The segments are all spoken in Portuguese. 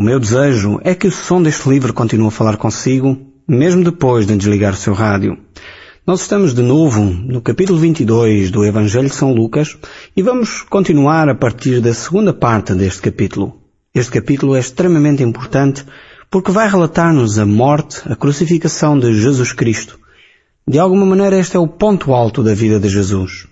O meu desejo é que o som deste livro continue a falar consigo, mesmo depois de desligar o seu rádio. Nós estamos de novo no capítulo 22 do Evangelho de São Lucas e vamos continuar a partir da segunda parte deste capítulo. Este capítulo é extremamente importante porque vai relatar-nos a morte, a crucificação de Jesus Cristo. De alguma maneira este é o ponto alto da vida de Jesus.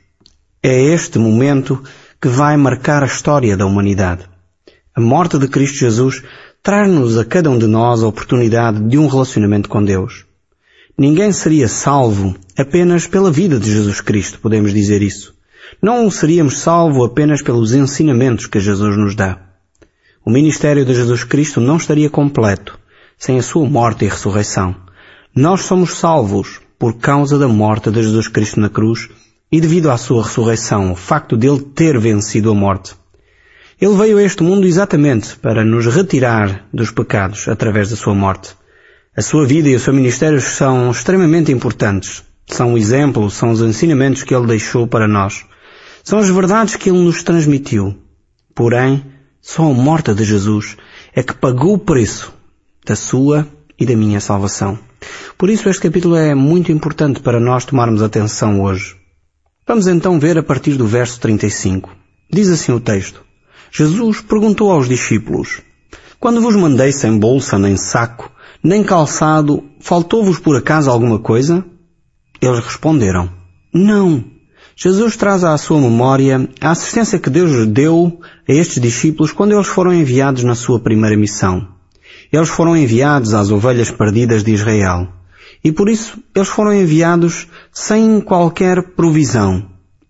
É este momento que vai marcar a história da humanidade. A morte de Cristo Jesus traz-nos a cada um de nós a oportunidade de um relacionamento com Deus. Ninguém seria salvo apenas pela vida de Jesus Cristo, podemos dizer isso. Não seríamos salvos apenas pelos ensinamentos que Jesus nos dá. O ministério de Jesus Cristo não estaria completo sem a sua morte e ressurreição. Nós somos salvos por causa da morte de Jesus Cristo na cruz e devido à sua ressurreição, o facto dele ter vencido a morte. Ele veio a este mundo exatamente para nos retirar dos pecados através da sua morte. A sua vida e o seu ministério são extremamente importantes. São o exemplo, são os ensinamentos que ele deixou para nós. São as verdades que ele nos transmitiu. Porém, só a morte de Jesus é que pagou o preço da sua e da minha salvação. Por isso este capítulo é muito importante para nós tomarmos atenção hoje. Vamos então ver a partir do verso 35. Diz assim o texto. Jesus perguntou aos discípulos, quando vos mandei sem bolsa, nem saco, nem calçado, faltou-vos por acaso alguma coisa? Eles responderam, não. Jesus traz à sua memória a assistência que Deus deu a estes discípulos quando eles foram enviados na sua primeira missão. Eles foram enviados às ovelhas perdidas de Israel. E por isso eles foram enviados sem qualquer provisão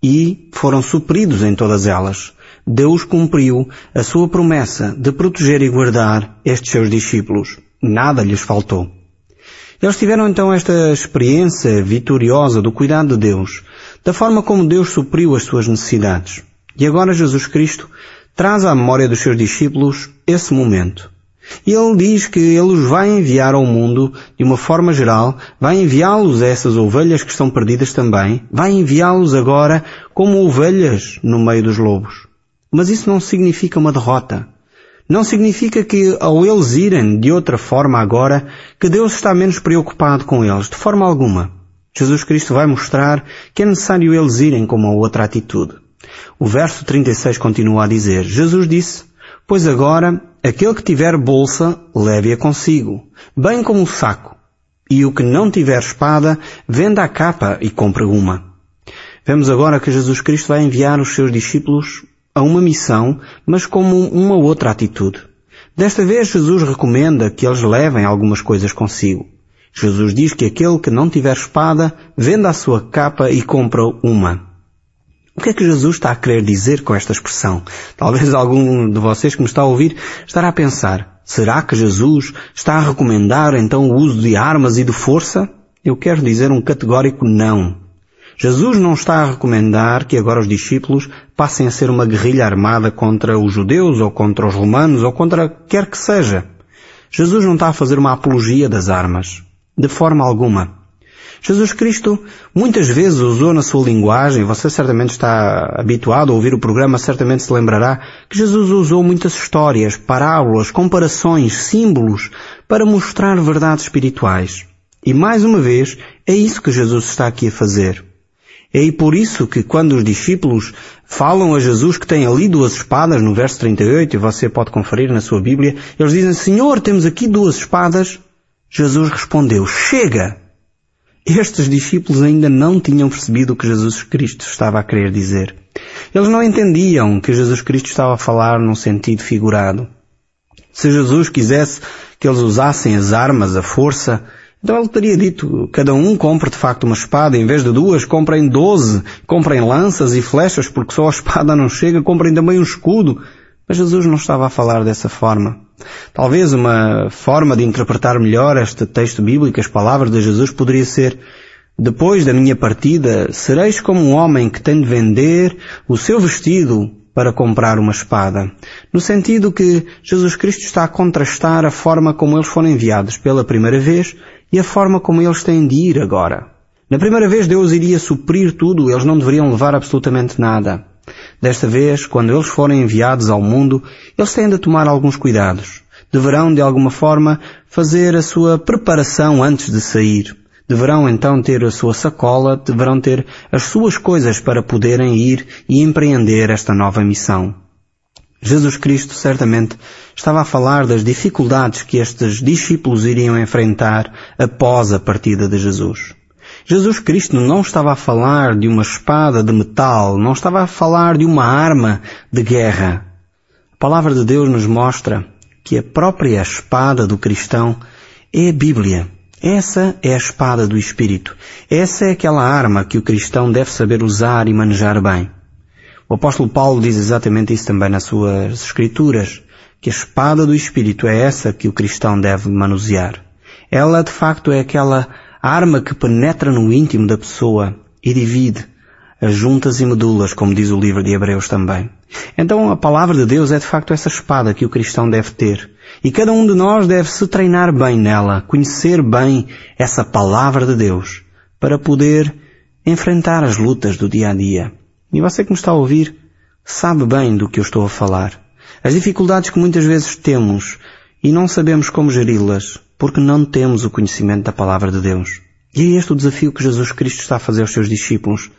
e foram supridos em todas elas. Deus cumpriu a sua promessa de proteger e guardar estes seus discípulos. Nada lhes faltou. Eles tiveram então esta experiência vitoriosa do cuidado de Deus, da forma como Deus supriu as suas necessidades. E agora Jesus Cristo traz à memória dos seus discípulos esse momento. E Ele diz que Ele os vai enviar ao mundo de uma forma geral, vai enviá-los a essas ovelhas que estão perdidas também, vai enviá-los agora como ovelhas no meio dos lobos. Mas isso não significa uma derrota. Não significa que ao eles irem de outra forma agora, que Deus está menos preocupado com eles, de forma alguma. Jesus Cristo vai mostrar que é necessário eles irem com uma outra atitude. O verso 36 continua a dizer, Jesus disse, pois agora, aquele que tiver bolsa, leve-a consigo, bem como o saco, e o que não tiver espada, venda a capa e compre uma. Vemos agora que Jesus Cristo vai enviar os seus discípulos a uma missão, mas como uma outra atitude. Desta vez Jesus recomenda que eles levem algumas coisas consigo. Jesus diz que aquele que não tiver espada, venda a sua capa e compra uma. O que é que Jesus está a querer dizer com esta expressão? Talvez algum de vocês que me está a ouvir estará a pensar, será que Jesus está a recomendar então o uso de armas e de força? Eu quero dizer um categórico não. Jesus não está a recomendar que agora os discípulos passem a ser uma guerrilha armada contra os judeus ou contra os romanos ou contra quer que seja. Jesus não está a fazer uma apologia das armas. De forma alguma. Jesus Cristo muitas vezes usou na sua linguagem, você certamente está habituado a ouvir o programa, certamente se lembrará, que Jesus usou muitas histórias, parábolas, comparações, símbolos para mostrar verdades espirituais. E mais uma vez, é isso que Jesus está aqui a fazer. É por isso que quando os discípulos falam a Jesus que tem ali 2 espadas, no verso 38, e você pode conferir na sua Bíblia, eles dizem, Senhor, temos aqui 2 espadas. Jesus respondeu, chega! Estes discípulos ainda não tinham percebido o que Jesus Cristo estava a querer dizer. Eles não entendiam que Jesus Cristo estava a falar num sentido figurado. Se Jesus quisesse que eles usassem as armas, a força, então ele teria dito, cada um compre de facto uma espada, em vez de 2, comprem 12, comprem lanças e flechas, porque só a espada não chega, comprem também um escudo. Mas Jesus não estava a falar dessa forma. Talvez uma forma de interpretar melhor este texto bíblico, as palavras de Jesus, poderia ser, depois da minha partida, sereis como um homem que tem de vender o seu vestido para comprar uma espada. No sentido que Jesus Cristo está a contrastar a forma como eles foram enviados pela primeira vez e a forma como eles têm de ir agora. Na primeira vez Deus iria suprir tudo, eles não deveriam levar absolutamente nada. Desta vez, quando eles forem enviados ao mundo, eles têm de tomar alguns cuidados. deverão de alguma forma fazer a sua preparação antes de sair. Deverão então ter a sua sacola, deverão ter as suas coisas para poderem ir e empreender esta nova missão. Jesus Cristo certamente estava a falar das dificuldades que estes discípulos iriam enfrentar após a partida de Jesus. Jesus Cristo não estava a falar de uma espada de metal, não estava a falar de uma arma de guerra. A palavra de Deus nos mostra que a própria espada do cristão é a Bíblia. Essa é a espada do Espírito. Essa é aquela arma que o cristão deve saber usar e manejar bem. O apóstolo Paulo diz exatamente isso também nas suas Escrituras, que a espada do Espírito é essa que o cristão deve manusear. Ela, de facto, é aquela arma que penetra no íntimo da pessoa e divide as juntas e medulas, como diz o livro de Hebreus também. Então a palavra de Deus é de facto essa espada que o cristão deve ter. E cada um de nós deve se treinar bem nela, conhecer bem essa palavra de Deus, para poder enfrentar as lutas do dia a dia. E você que me está a ouvir, sabe bem do que eu estou a falar. As dificuldades que muitas vezes temos e não sabemos como geri-las, porque não temos o conhecimento da palavra de Deus. E é este o desafio que Jesus Cristo está a fazer aos seus discípulos.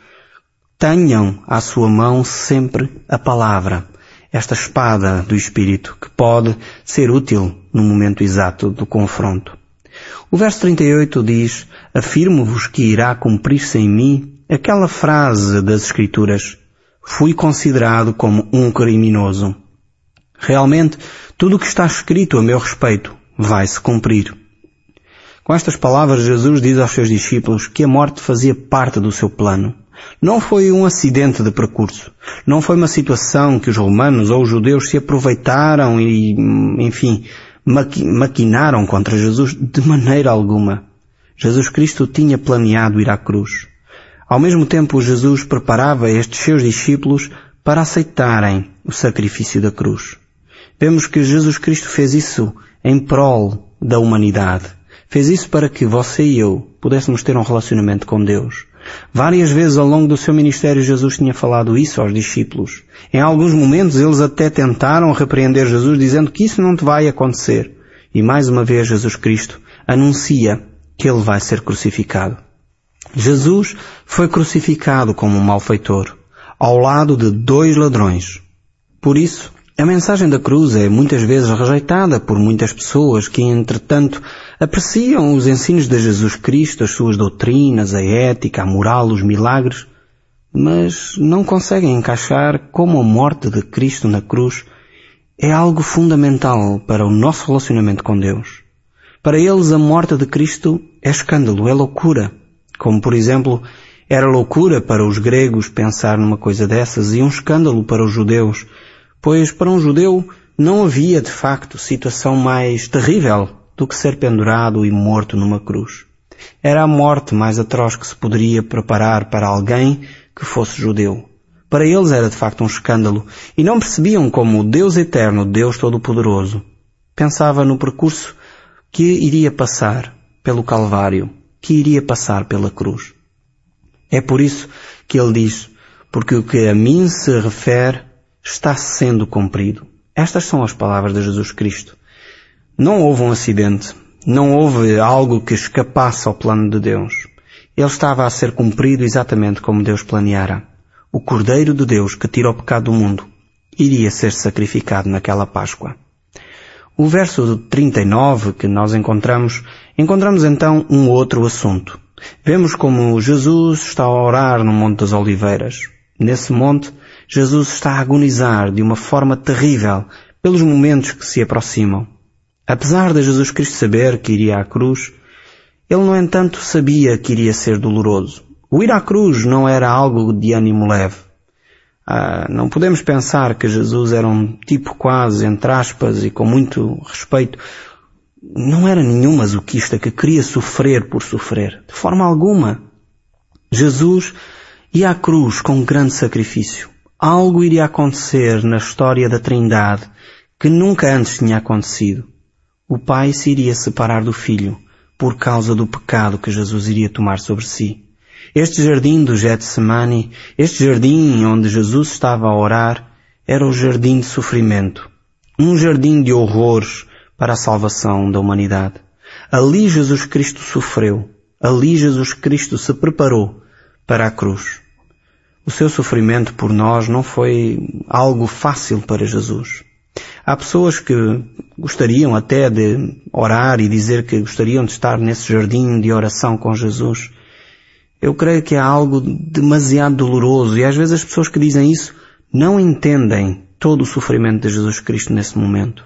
Tenham à sua mão sempre a palavra, esta espada do Espírito, que pode ser útil no momento exato do confronto. O verso 38 diz: afirmo-vos que irá cumprir-se em mim aquela frase das Escrituras: fui considerado como um criminoso. Realmente, tudo o que está escrito a meu respeito vai se cumprir. Com estas palavras, Jesus diz aos seus discípulos que a morte fazia parte do seu plano. Não foi um acidente de percurso. Não foi uma situação que os romanos ou os judeus se aproveitaram e, enfim, maquinaram contra Jesus de maneira alguma. Jesus Cristo tinha planeado ir à cruz. Ao mesmo tempo, Jesus preparava estes seus discípulos para aceitarem o sacrifício da cruz. Vemos que Jesus Cristo fez isso em prol da humanidade. Fez isso para que você e eu pudéssemos ter um relacionamento com Deus. Várias vezes ao longo do seu ministério Jesus tinha falado isso aos discípulos. Em alguns momentos eles até tentaram repreender Jesus dizendo que isso não te vai acontecer. E mais uma vez Jesus Cristo anuncia que ele vai ser crucificado. Jesus foi crucificado como um malfeitor, ao lado de 2 ladrões. Por isso, a mensagem da cruz é muitas vezes rejeitada por muitas pessoas que, entretanto, apreciam os ensinos de Jesus Cristo, as suas doutrinas, a ética, a moral, os milagres, mas não conseguem encaixar como a morte de Cristo na cruz é algo fundamental para o nosso relacionamento com Deus. Para eles, a morte de Cristo é escândalo, é loucura. Como, por exemplo, era loucura para os gregos pensar numa coisa dessas e um escândalo para os judeus, pois para um judeu não havia, de facto, situação mais terrível do que ser pendurado e morto numa cruz. Era a morte mais atroz que se poderia preparar para alguém que fosse judeu. Para eles era, de facto, um escândalo e não percebiam como o Deus eterno, Deus Todo-Poderoso, pensava no percurso que iria passar pelo Calvário, que iria passar pela cruz. É por isso que ele diz: porque o que a mim se refere está sendo cumprido. Estas são as palavras de Jesus Cristo. Não houve um acidente. Não houve algo que escapasse ao plano de Deus. Ele estava a ser cumprido exatamente como Deus planeara. O Cordeiro de Deus que tira o pecado do mundo iria ser sacrificado naquela Páscoa. O verso 39 que nós encontramos então um outro assunto. Vemos como Jesus está a orar no Monte das Oliveiras. Nesse monte, Jesus está a agonizar de uma forma terrível pelos momentos que se aproximam. Apesar de Jesus Cristo saber que iria à cruz, ele, no entanto, sabia que iria ser doloroso. O ir à cruz não era algo de ânimo leve. Não podemos pensar que Jesus era um tipo quase, entre aspas, e com muito respeito, não era nenhum masoquista que queria sofrer por sofrer. De forma alguma. Jesus ia à cruz com um grande sacrifício. Algo iria acontecer na história da Trindade que nunca antes tinha acontecido. O Pai se iria separar do Filho por causa do pecado que Jesus iria tomar sobre si. Este jardim do Getsemane, este jardim onde Jesus estava a orar, era o jardim de sofrimento. Um jardim de horrores para a salvação da humanidade. Ali Jesus Cristo sofreu. Ali Jesus Cristo se preparou para a cruz. O seu sofrimento por nós não foi algo fácil para Jesus. Há pessoas que gostariam até de orar e dizer que gostariam de estar nesse jardim de oração com Jesus. Eu creio que é algo demasiado doloroso e às vezes as pessoas que dizem isso não entendem todo o sofrimento de Jesus Cristo nesse momento.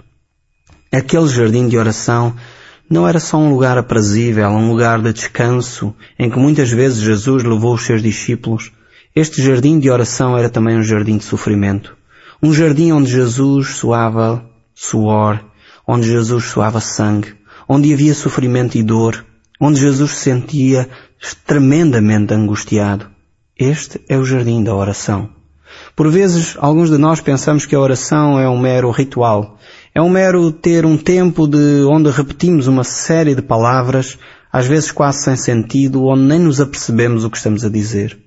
Aquele jardim de oração não era só um lugar aprazível, um lugar de descanso, em que muitas vezes Jesus levou os seus discípulos. Este jardim de oração era também um jardim de sofrimento. Um jardim onde Jesus suava suor, onde Jesus suava sangue, onde havia sofrimento e dor, onde Jesus se sentia tremendamente angustiado. Este é o jardim da oração. Por vezes, alguns de nós pensamos que a oração é um mero ritual. É um mero ter um tempo onde repetimos uma série de palavras, às vezes quase sem sentido, onde nem nos apercebemos o que estamos a dizer.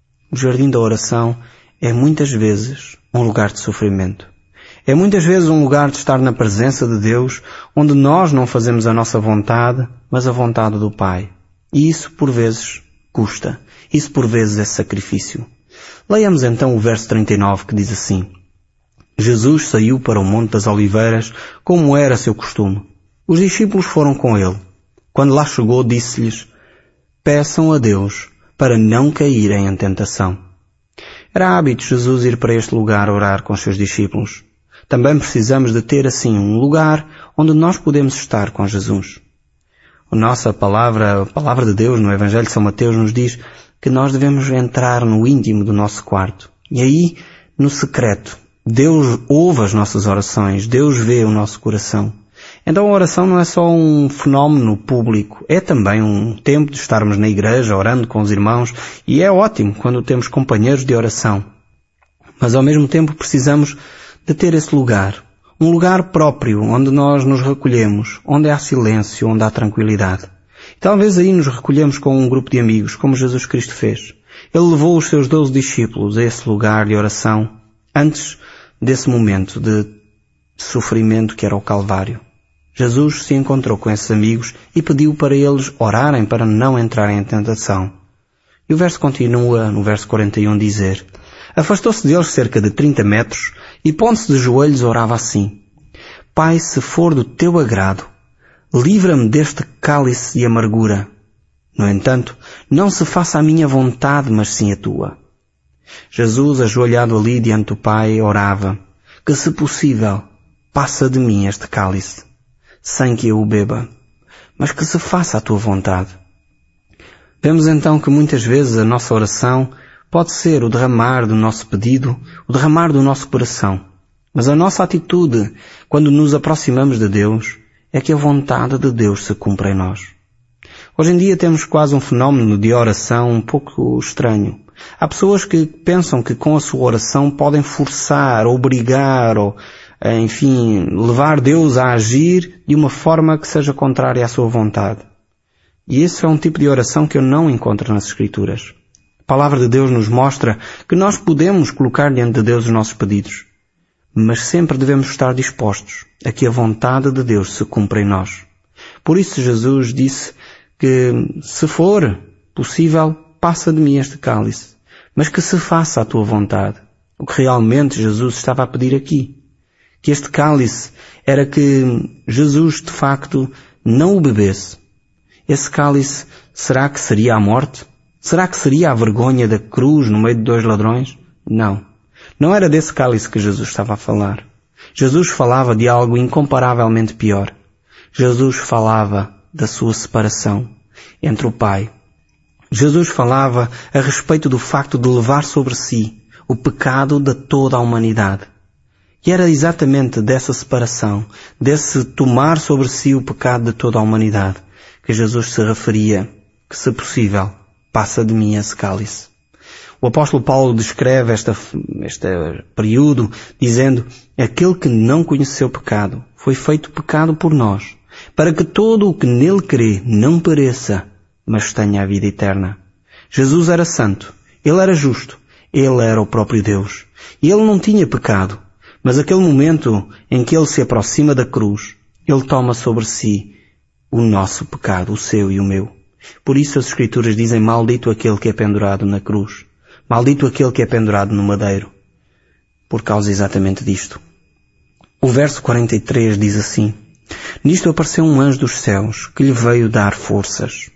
O jardim da oração é muitas vezes um lugar de sofrimento. É muitas vezes um lugar de estar na presença de Deus, onde nós não fazemos a nossa vontade, mas a vontade do Pai. E isso, por vezes, custa. Isso, por vezes, é sacrifício. Leiamos então o verso 39 que diz assim: Jesus saiu para o Monte das Oliveiras, como era seu costume. Os discípulos foram com ele. Quando lá chegou, disse-lhes: peçam a Deus para não caírem em tentação. Era hábito Jesus ir para este lugar orar com os seus discípulos. Também precisamos de ter assim um lugar onde nós podemos estar com Jesus. A nossa palavra, a palavra de Deus no Evangelho de São Mateus nos diz que nós devemos entrar no íntimo do nosso quarto. E aí, no secreto, Deus ouve as nossas orações, Deus vê o nosso coração. Então a oração não é só um fenómeno público, é também um tempo de estarmos na igreja orando com os irmãos, e é ótimo quando temos companheiros de oração. Mas ao mesmo tempo precisamos de ter esse lugar, um lugar próprio onde nós nos recolhemos, onde há silêncio, onde há tranquilidade. E talvez aí nos recolhemos com um grupo de amigos, como Jesus Cristo fez. Ele levou os seus 12 discípulos a esse lugar de oração antes desse momento de sofrimento que era o Calvário. Jesus se encontrou com esses amigos e pediu para eles orarem para não entrarem em tentação. E o verso continua no verso 41 dizer: afastou-se deles cerca de 30 metros e pondo-se de joelhos orava assim: Pai, se for do teu agrado, livra-me deste cálice de amargura. No entanto, não se faça a minha vontade, mas sim a tua. Jesus, ajoelhado ali diante do Pai, orava: que se possível, passa de mim este cálice, sem que eu o beba, mas que se faça a tua vontade. Vemos então que muitas vezes a nossa oração pode ser o derramar do nosso pedido, o derramar do nosso coração. Mas a nossa atitude, quando nos aproximamos de Deus, é que a vontade de Deus se cumpra em nós. Hoje em dia temos quase um fenómeno de oração um pouco estranho. Há pessoas que pensam que com a sua oração podem forçar, obrigar ou, enfim, levar Deus a agir de uma forma que seja contrária à sua vontade. E esse é um tipo de oração que eu não encontro nas Escrituras. A palavra de Deus nos mostra que nós podemos colocar diante de Deus os nossos pedidos, mas sempre devemos estar dispostos a que a vontade de Deus se cumpra em nós. Por isso Jesus disse que, se for possível, passa de mim este cálice, mas que se faça a tua vontade. O que realmente Jesus estava a pedir aqui, que este cálice era que Jesus, de facto, não o bebesse. Esse cálice, será que seria a morte? Será que seria a vergonha da cruz no meio de 2 ladrões? Não. Não era desse cálice que Jesus estava a falar. Jesus falava de algo incomparavelmente pior. Jesus falava da sua separação entre o Pai. Jesus falava a respeito do facto de levar sobre si o pecado de toda a humanidade. E era exatamente dessa separação, desse tomar sobre si o pecado de toda a humanidade, que Jesus se referia, que se possível, passa de mim esse cálice. O apóstolo Paulo descreve este período dizendo: aquele que não conheceu pecado foi feito pecado por nós, para que todo o que nele crê não pereça, mas tenha a vida eterna. Jesus era santo, ele era justo, ele era o próprio Deus. E ele não tinha pecado, mas aquele momento em que ele se aproxima da cruz, Ele toma sobre si o nosso pecado, o seu e o meu. Por isso as Escrituras dizem: maldito aquele que é pendurado na cruz. Maldito aquele que é pendurado no madeiro. Por causa exatamente disto. O verso 43 diz assim: nisto apareceu um anjo dos céus, que lhe veio dar forças.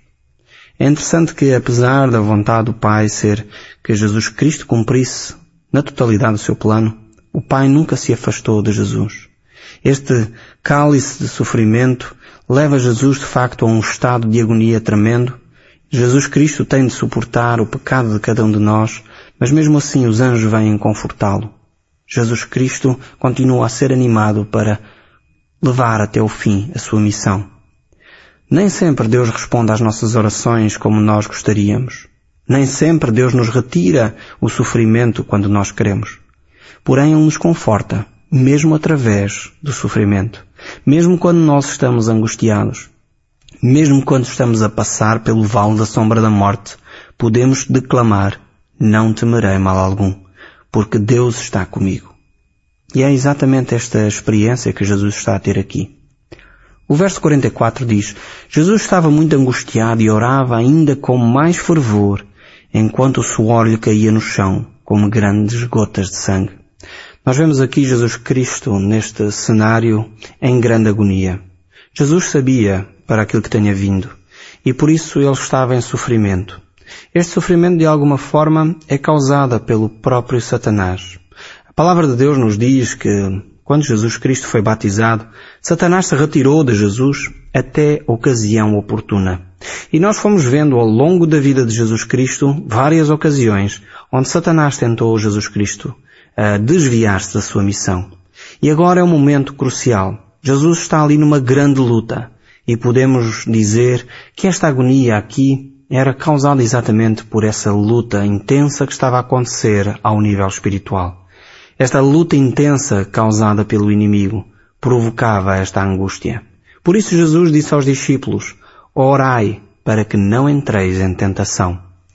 É interessante que, apesar da vontade do Pai ser que Jesus Cristo cumprisse na totalidade o seu plano, o Pai nunca se afastou de Jesus. Este cálice de sofrimento leva Jesus de facto a um estado de agonia tremendo. Jesus Cristo tem de suportar o pecado de cada um de nós, mas mesmo assim os anjos vêm confortá-lo. Jesus Cristo continua a ser animado para levar até o fim a sua missão. Nem sempre Deus responde às nossas orações como nós gostaríamos. Nem sempre Deus nos retira o sofrimento quando nós queremos. Porém, Ele nos conforta, mesmo através do sofrimento. Mesmo quando nós estamos angustiados. Mesmo quando estamos a passar pelo vale da sombra da morte, podemos declamar: não temerei mal algum, porque Deus está comigo. E é exatamente esta experiência que Jesus está a ter aqui. O verso 44 diz: Jesus estava muito angustiado e orava ainda com mais fervor, enquanto o suor lhe caía no chão, como grandes gotas de sangue. Nós vemos aqui Jesus Cristo neste cenário em grande agonia. Jesus sabia para aquilo que tinha vindo, e por isso ele estava em sofrimento. Este sofrimento, de alguma forma, é causado pelo próprio Satanás. A palavra de Deus nos diz que, quando Jesus Cristo foi batizado, Satanás se retirou de Jesus até a ocasião oportuna. E nós fomos vendo ao longo da vida de Jesus Cristo várias ocasiões onde Satanás tentou Jesus Cristo a desviar-se da sua missão. E agora é um momento crucial. Jesus está ali numa grande luta e podemos dizer que esta agonia aqui era causada exatamente por essa luta intensa que estava a acontecer ao nível espiritual. Esta luta intensa causada pelo inimigo provocava esta angústia. Por isso Jesus disse aos discípulos: orai para que não entreis em tentação.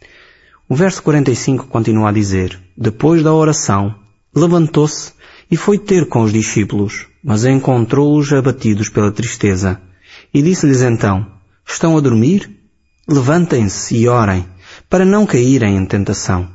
O verso 45 continua a dizer: depois da oração, levantou-se e foi ter com os discípulos, mas encontrou-os abatidos pela tristeza. E disse-lhes então: estão a dormir? Levantem-se e orem, para não caírem em tentação.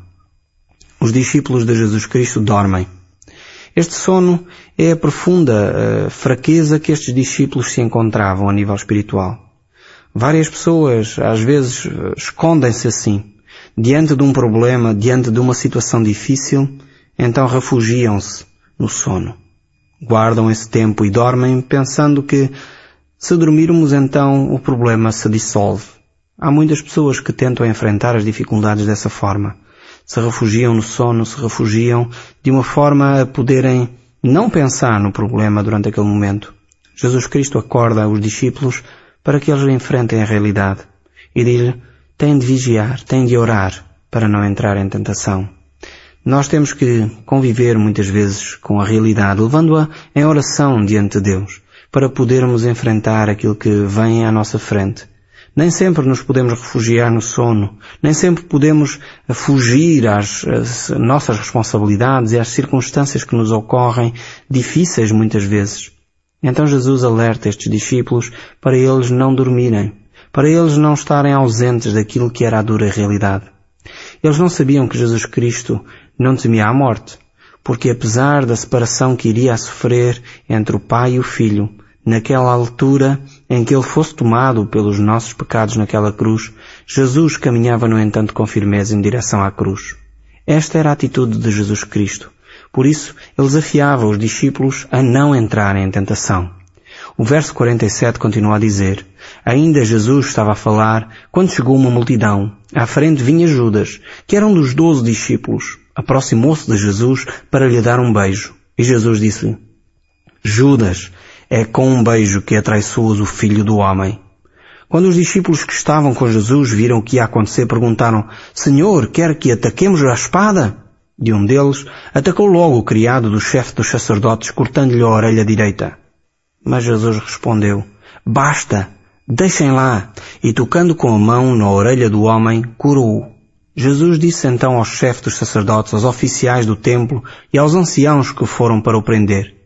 Os discípulos de Jesus Cristo dormem. Este sono é a profunda fraqueza que estes discípulos se encontravam a nível espiritual. Várias pessoas, às vezes, escondem-se assim, diante de um problema, diante de uma situação difícil, então refugiam-se no sono. Guardam esse tempo e dormem pensando que, se dormirmos, então o problema se dissolve. Há muitas pessoas que tentam enfrentar as dificuldades dessa forma. Se refugiam no sono, se refugiam de uma forma a poderem não pensar no problema durante aquele momento. Jesus Cristo acorda os discípulos para que eles enfrentem a realidade e diz: têm de vigiar, têm de orar para não entrar em tentação. Nós temos que conviver muitas vezes com a realidade, levando-a em oração diante de Deus, para podermos enfrentar aquilo que vem à nossa frente. Nem sempre nos podemos refugiar no sono, nem sempre podemos fugir às nossas responsabilidades e às circunstâncias que nos ocorrem, difíceis muitas vezes. Então Jesus alerta estes discípulos para eles não dormirem, para eles não estarem ausentes daquilo que era a dura realidade. Eles não sabiam que Jesus Cristo não temia a morte, porque apesar da separação que iria a sofrer entre o Pai e o Filho, naquela altura em que Ele fosse tomado pelos nossos pecados naquela cruz, Jesus caminhava, no entanto, com firmeza em direção à cruz. Esta era a atitude de Jesus Cristo. Por isso, Ele desafiava os discípulos a não entrarem em tentação. O verso 47 continua a dizer: ainda Jesus estava a falar quando chegou uma multidão. À frente vinha Judas, que era um dos 12 discípulos. Aproximou-se de Jesus para lhe dar um beijo. E Jesus disse-lhe: Judas, é com um beijo que atraiçoas o Filho do Homem. Quando os discípulos que estavam com Jesus viram o que ia acontecer, perguntaram: Senhor, quer que ataquemos a espada? E um deles atacou logo o criado do chefe dos sacerdotes, cortando-lhe a orelha direita. Mas Jesus respondeu: basta, deixem lá. E tocando com a mão na orelha do homem, curou-o. Jesus disse então ao chefe dos sacerdotes, aos oficiais do templo e aos anciãos que foram para o prender: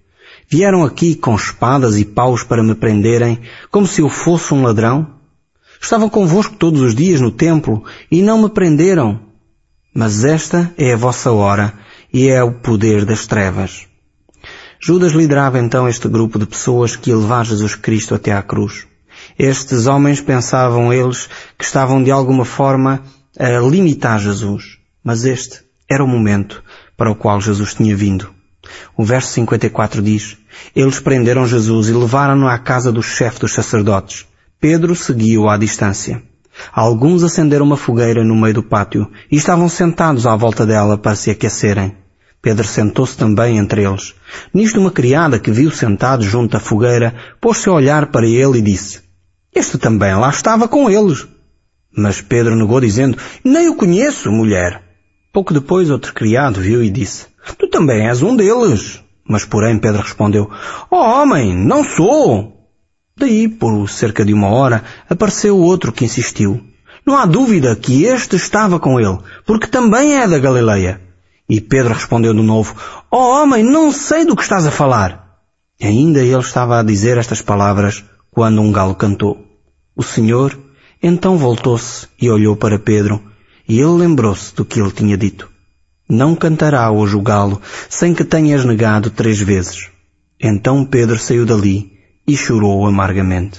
Vieram aqui com espadas e paus para me prenderem, como se eu fosse um ladrão? Estavam convosco todos os dias no templo e não me prenderam. Mas esta é a vossa hora e é o poder das trevas. Judas liderava então este grupo de pessoas que ia levar Jesus Cristo até à cruz. Estes homens pensavam eles que estavam de alguma forma a limitar Jesus. Mas este era o momento para o qual Jesus tinha vindo. O verso 54 diz: eles prenderam Jesus e levaram-no à casa do chefe dos sacerdotes. Pedro seguiu à distância. Alguns acenderam uma fogueira no meio do pátio e estavam sentados à volta dela para se aquecerem. Pedro sentou-se também entre eles. Nisto uma criada que viu sentado junto à fogueira pôs-se a olhar para ele e disse: este também lá estava com eles. Mas Pedro negou dizendo: nem o conheço, mulher. Pouco depois outro criado viu e disse: tu também és um deles. Mas porém Pedro respondeu: homem, não sou. Daí, por cerca de 1 hora, apareceu outro que insistiu: não há dúvida que este estava com ele, porque também é da Galileia. E Pedro respondeu de novo: homem, não sei do que estás a falar. Ainda ele estava a dizer estas palavras quando um galo cantou. O Senhor então voltou-se e olhou para Pedro, e ele lembrou-se do que ele tinha dito: não cantará hoje o galo sem que tenhas negado 3 vezes. Então Pedro saiu dali e chorou amargamente.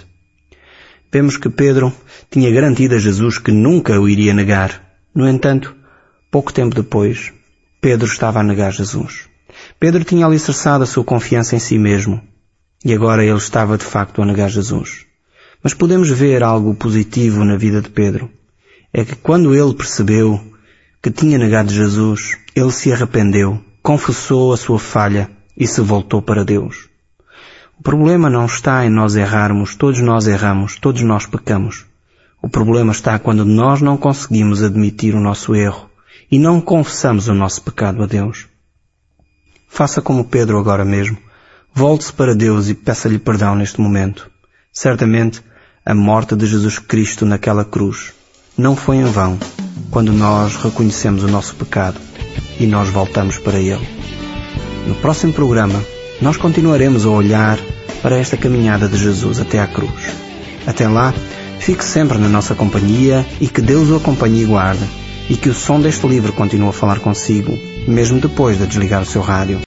Vemos que Pedro tinha garantido a Jesus que nunca o iria negar. No entanto, pouco tempo depois, Pedro estava a negar Jesus. Pedro tinha alicerçado a sua confiança em si mesmo, e agora ele estava de facto a negar Jesus. Mas podemos ver algo positivo na vida de Pedro. É que quando ele percebeu que tinha negado Jesus, ele se arrependeu, confessou a sua falha e se voltou para Deus. O problema não está em nós errarmos, todos nós erramos, todos nós pecamos. O problema está quando nós não conseguimos admitir o nosso erro e não confessamos o nosso pecado a Deus. Faça como Pedro agora mesmo. Volte-se para Deus e peça-lhe perdão neste momento. Certamente, a morte de Jesus Cristo naquela cruz não foi em vão quando nós reconhecemos o nosso pecado e nós voltamos para Ele. No próximo programa, nós continuaremos a olhar para esta caminhada de Jesus até à cruz. Até lá, fique sempre na nossa companhia e que Deus o acompanhe e guarde, e que o som deste livro continue a falar consigo, mesmo depois de desligar o seu rádio.